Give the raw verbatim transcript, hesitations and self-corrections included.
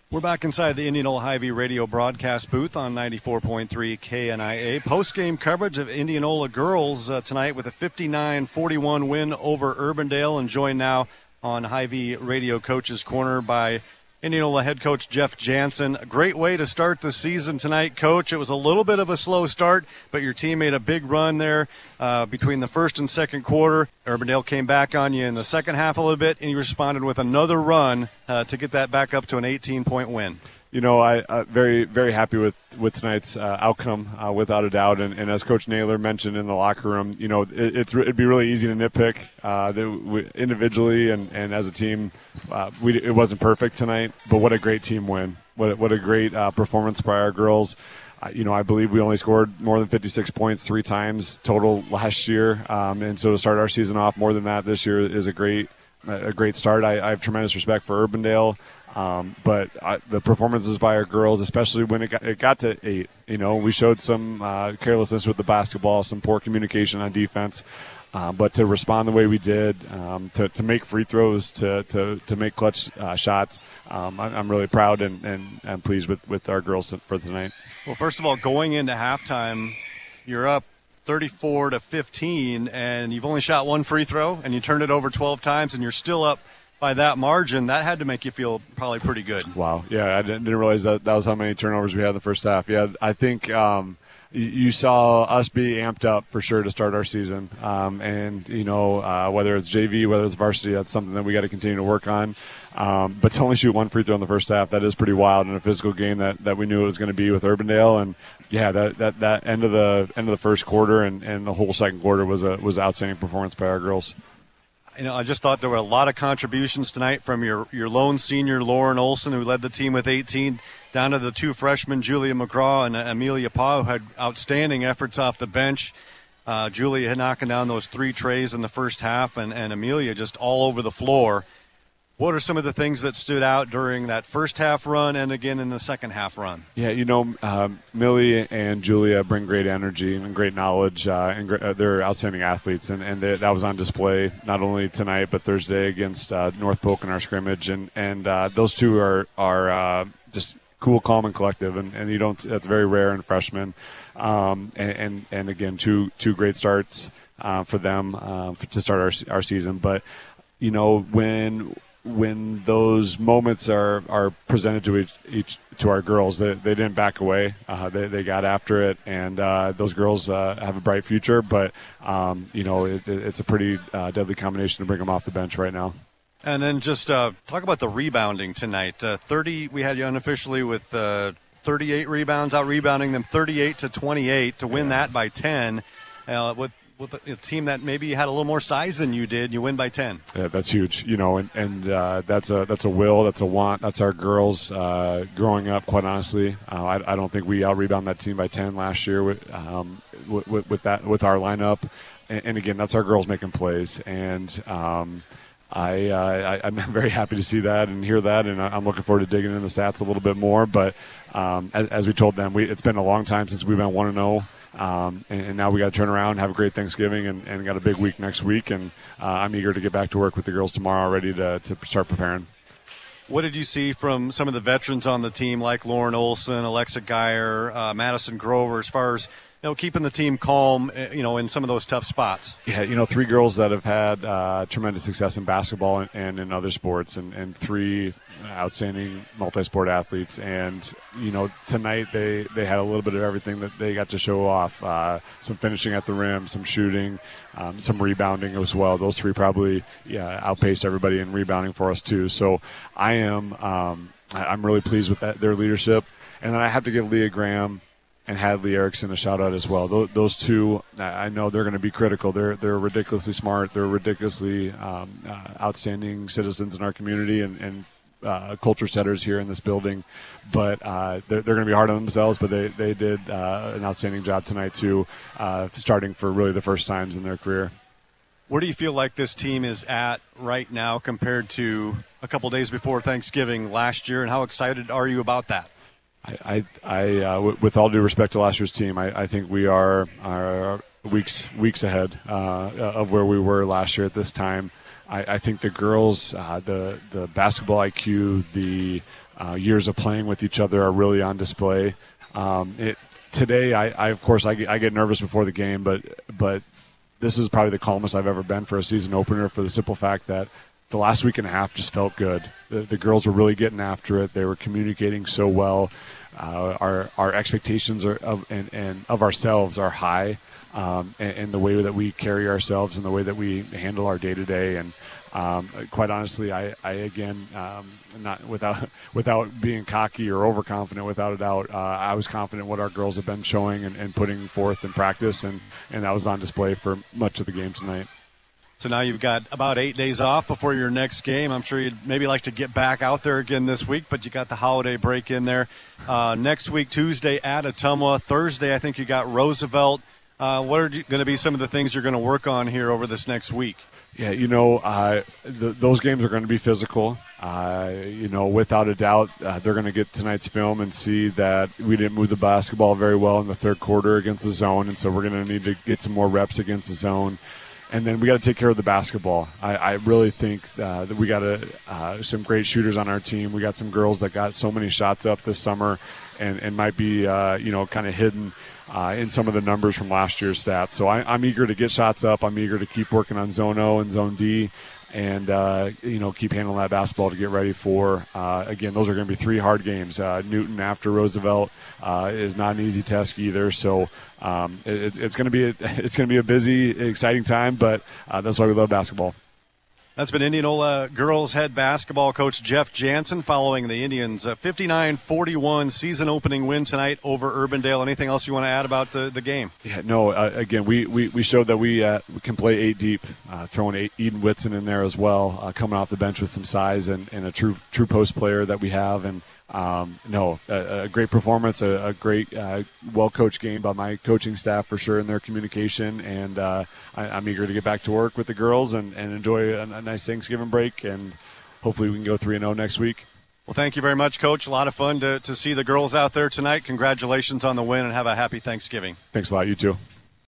We're back inside the Indianola Hy-Vee radio broadcast booth on ninety-four point three K N I A. Post-game coverage of Indianola girls uh, tonight with a fifty-nine forty-one win over Urbandale, and joined now on Hy-Vee Radio Coach's Corner by Indianola head coach Jeff Jansen. A great way to start the season tonight, Coach. It was a little bit of a slow start, but your team made a big run there uh, between the first and second quarter. Urbandale came back on you in the second half a little bit, and you responded with another run uh, to get that back up to an eighteen-point win. You know, I uh, very, very happy with, with tonight's uh, outcome, uh, without a doubt. And, and as Coach Naylor mentioned in the locker room, you know, it, it's it'd be really easy to nitpick uh, that we, individually and, and as a team. Uh, we it wasn't perfect tonight, but what a great team win! What a, what a great uh, performance by our girls. Uh, you know, I believe we only scored more than fifty-six points three times total last year, um, and so to start our season off more than that this year is a great a great start. I, I have tremendous respect for Urbandale. Um, but I, the performances by our girls, especially when it got, it got to eight, you know, we showed some uh, carelessness with the basketball, some poor communication on defense. Uh, but to respond the way we did, um, to, to make free throws, to to, to make clutch uh, shots, um, I, I'm really proud and, and, and pleased with, with our girls for tonight. Well, first of all, going into halftime, you're up thirty-four to fifteen, and you've only shot one free throw, and you turned it over twelve times, and you're still up by that margin. That had to make you feel probably pretty good. Wow. Yeah, I didn't, didn't realize that that was how many turnovers we had in the first half. Yeah, I think um, you, you saw us be amped up for sure to start our season. Um, and, you know, uh, whether it's J V, whether it's varsity, that's something that we got to continue to work on. Um, but to only shoot one free throw in the first half, that is pretty wild in a physical game that, that we knew it was going to be with Urbandale. And, yeah, that, that, that end of the end of the first quarter and, and the whole second quarter was a was an outstanding performance by our girls. You know, I just thought there were a lot of contributions tonight from your, your lone senior, Lauren Olson, who led the team with eighteen, down to the two freshmen, Julia McGraw and Amelia Pa, who had outstanding efforts off the bench. Uh, Julia had knocking down those three trays in the first half, and, and Amelia just all over the floor. What are some of the things that stood out during that first half run and again in the second half run? Yeah, you know, um, Millie and Julia bring great energy and great knowledge, uh, and great, uh, they're outstanding athletes, and, and they, that was on display not only tonight but Thursday against uh, North Polk in our scrimmage, and and uh, those two are are uh, just cool, calm, and collective, and, and you don't that's very rare in freshmen, um, and, and and again two two great starts uh, for them uh, to start our our season, but you know when. when those moments are, are presented to each, each to our girls, they, they didn't back away. Uh, they, they got after it, and uh, those girls uh, have a bright future. But, um, you know, it, it's a pretty uh, deadly combination to bring them off the bench right now. And then just uh, talk about the rebounding tonight. Uh, thirty, we had you unofficially with uh, thirty-eight rebounds, out rebounding them thirty-eight to twenty-eight to win yeah. that by ten. Uh, with with a team that maybe had a little more size than you did, you win by ten. Yeah, that's huge. You know, and, and uh, that's a that's a will, that's a want. That's our girls uh, growing up, quite honestly. Uh, I, I don't think we out-rebound that team by ten last year with, um, with, with that with our lineup. And, and, again, that's our girls making plays. And um, I, uh, I, I'm very happy to see that and hear that, and I'm looking forward to digging into the stats a little bit more. But um, as, as we told them, we, it's been a long time since we've been one and oh. Um, and, and now we got to turn around, have a great Thanksgiving, and, and got a big week next week. And uh, I'm eager to get back to work with the girls tomorrow, ready to, to start preparing. What did you see from some of the veterans on the team, like Lauren Olson, Alexa Geyer, uh, Madison Grover, as far as you know, keeping the team calm, you know, in some of those tough spots? Yeah, you know, three girls that have had uh, tremendous success in basketball and, and in other sports, and, and three outstanding multi-sport athletes. And, you know, tonight they, they had a little bit of everything that they got to show off. Uh, some finishing at the rim, some shooting, um, some rebounding as well. Those three probably yeah, outpaced everybody in rebounding for us too. So I am um, I, I'm really pleased with that, their leadership. And then I have to give Leah Graham and Hadley Erickson a shout-out as well. Those, those two, I know they're going to be critical. They're they're ridiculously smart. They're ridiculously um, uh, outstanding citizens in our community and, and uh, culture setters here in this building. But uh, they're, they're going to be hard on themselves, but they, they did uh, an outstanding job tonight, too, uh, starting for really the first times in their career. Where do you feel like this team is at right now compared to a couple days before Thanksgiving last year, and how excited are you about that? I, I, uh, w- with all due respect to last year's team, I, I think we are, are weeks weeks ahead uh, of where we were last year at this time. I, I think the girls, uh, the the basketball I Q, the uh, years of playing with each other are really on display. Um, it, today, I, I of course I get, I get nervous before the game, but but this is probably the calmest I've ever been for a season opener, for the simple fact that the last week and a half just felt good. The, the girls were really getting after it. They were communicating so well. Uh, our our expectations are of and, and of ourselves are high. Um, and, and the way that we carry ourselves and the way that we handle our day-to-day. And um, quite honestly, I, I again, um, not without without being cocky or overconfident, without a doubt, uh, I was confident what our girls have been showing and, and putting forth in practice, and, and that was on display for much of the game tonight. So now you've got about eight days off before your next game. I'm sure you'd maybe like to get back out there again this week, but you got the holiday break in there. Uh, next week, Tuesday at Ottumwa. Thursday, I think you got Roosevelt. Uh, what are going to be some of the things you're going to work on here over this next week? Yeah, you know, uh, the, those games are going to be physical. Uh, you know, without a doubt, uh, they're going to get tonight's film and see that we didn't move the basketball very well in the third quarter against the zone, and so we're going to need to get some more reps against the zone. And then we got to take care of the basketball. I, I really think uh, that we got a, uh, some great shooters on our team. We got some girls that got so many shots up this summer and, and might be, uh, you know, kind of hidden Uh, in some of the numbers from last year's stats. So I, I'm eager to get shots up. I'm eager to keep working on Zone O and Zone D and, uh, you know, keep handling that basketball to get ready for, uh, again, those are going to be three hard games. Uh, Newton after Roosevelt uh, is not an easy task either. So um, it, it's, it's going to be a, it's going to be a busy, exciting time, but uh, that's why we love basketball. That's been Indianola girls head basketball coach Jeff Jansen following the Indians' fifty-nine forty-one season-opening win tonight over Urbandale. Anything else you want to add about the, the game? Yeah, no, uh, again, we, we, we showed that we, uh, we can play eight deep, uh, throwing eight, Eden Whitson in there as well, uh, coming off the bench with some size and, and a true true post player that we have. And Um, no, a, a great performance, a, a great, uh, well-coached game by my coaching staff for sure in their communication, and uh, I, I'm eager to get back to work with the girls and, and enjoy a, a nice Thanksgiving break, and hopefully we can go three and oh next week. Well, thank you very much, Coach. A lot of fun to, to see the girls out there tonight. Congratulations on the win, and have a happy Thanksgiving. Thanks a lot. You too.